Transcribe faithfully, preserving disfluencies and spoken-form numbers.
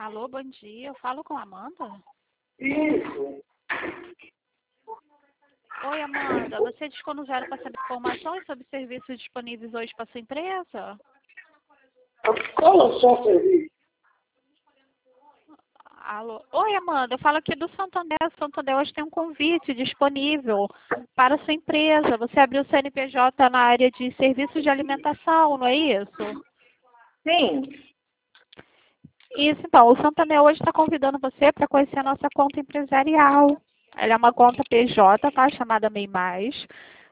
Alô, bom dia. Eu falo com a Amanda? Isso. Oi, Amanda. Você discou no zero para saber informações sobre serviços disponíveis hoje para sua empresa? Qual é o seu serviço? Alô. Oi, Amanda. Eu falo aqui do Santander. O Santander hoje tem um convite disponível para sua empresa. Você abriu o C N P J na área de serviços de alimentação, não é isso? Sim. Isso, então. O Santander hoje está convidando você para conhecer a nossa conta empresarial. Ela é uma conta P J, tá? Chamada MEI Mais.